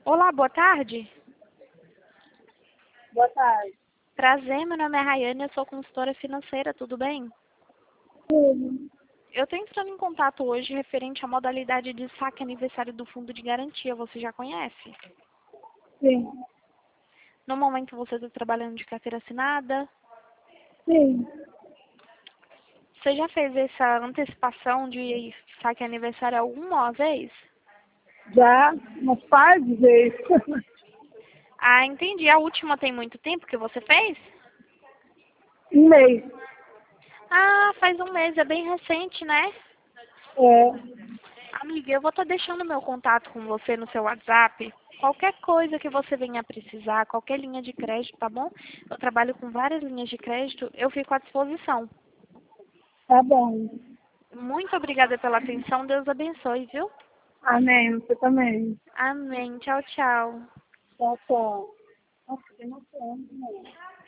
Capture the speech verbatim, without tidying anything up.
Olá, boa tarde. Boa tarde. Prazer, meu nome é Rayane, eu sou consultora financeira, tudo bem? Sim. Eu estou entrando em contato hoje referente à modalidade de saque aniversário do Fundo de Garantia, você já conhece? Sim. No momento você está trabalhando de carteira assinada? Sim. Você já fez essa antecipação de saque aniversário alguma vez? Já umas par de vezes. Ah, entendi. A última tem muito tempo que você fez? Um mês. Ah, faz um mês, é bem recente, né? É. Amiga, eu vou estar deixando meu contato com você no seu WhatsApp. Qualquer coisa que você venha precisar, qualquer linha de crédito, tá bom? Eu trabalho com várias linhas de crédito, eu fico à disposição. Tá bom. Muito obrigada pela atenção, Deus abençoe, viu? Amém. Você também. Amém. Tchau, tchau. Tchau, tchau. Nossa, tem uma planta, né?